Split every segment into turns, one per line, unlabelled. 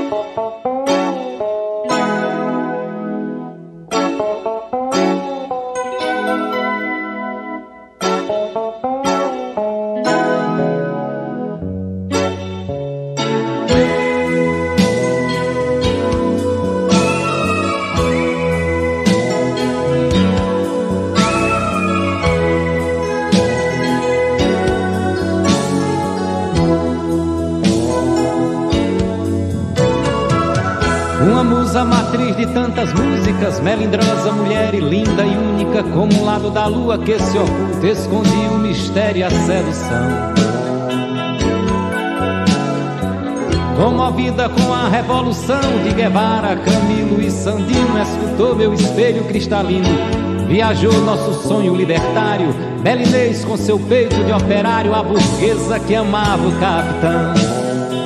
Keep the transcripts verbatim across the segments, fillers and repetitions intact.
Uma musa matriz de tantas músicas, melindrosa, mulher e linda e única, como o lado da lua que se oculta, escondia o mistério e a sedução. Comovida com a revolução de Guevara, Camilo e Sandino, escutou meu espelho cristalino. Viajou nosso sonho libertário, Bela Inês com seu peito de operário, a burguesa que amava o capitão.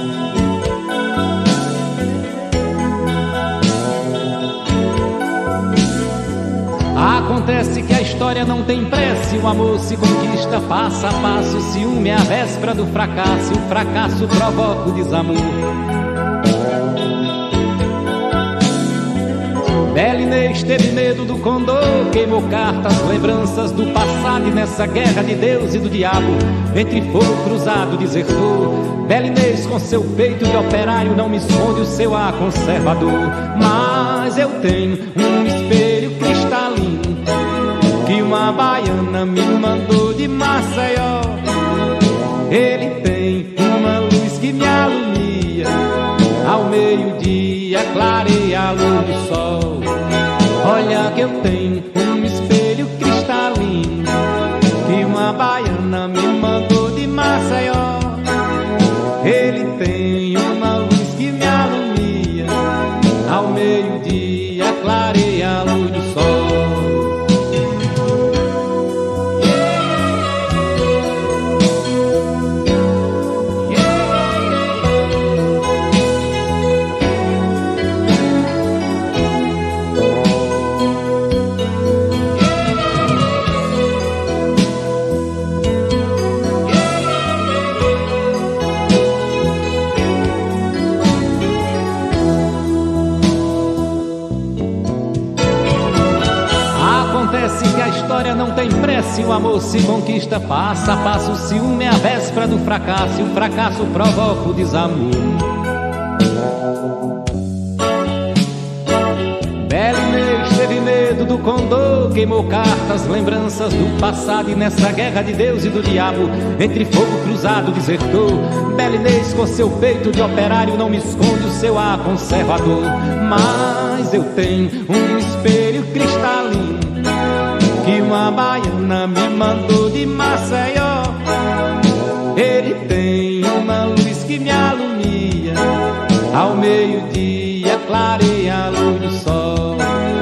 Acontece que a história não tem pressa, o amor se conquista passo a passo, o ciúme é a véspera do fracasso, e o fracasso provoca o desamor. Bela Inês teve medo do condor, queimou cartas, lembranças do passado, e nessa guerra de Deus e do diabo, entre fogo cruzado desertou. Bela Inês com seu peito de operário não me esconde o seu ar conservador. Mas eu tenho um espelho cristalino que uma baiana me mandou de Maceió. Ele tem uma luz que me alumia, ao meio-dia clareia a luz do sol. Olha que eu tenho um espelho cristalino que uma baiana me mandou de Maceió. Ele tem uma luz que me alumia, ao meio-dia clareia a luz do sol. Acontece que a história não tem pressa, e o amor se conquista passo a passo, o ciúme é a véspera do fracasso, e o fracasso provoca o desamor. Bela Inês teve medo do condor, queimou cartas, lembranças do passado, e nessa guerra de Deus e do diabo, entre fogo cruzado desertou. Bela Inês com seu peito de operário não me esconde o seu ar conservador. Mas eu tenho um espelho cristalino que uma baiana me mandou de Maceió. Ele tem uma luz que me alumia, ao meio-dia clareia a luz do sol.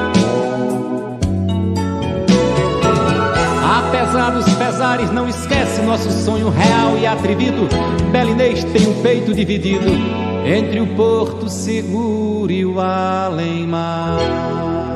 Apesar dos pesares, não esquece nosso sonho real e atrevido. Bela Inês tem um peito dividido entre o Porto Seguro e o além-mar.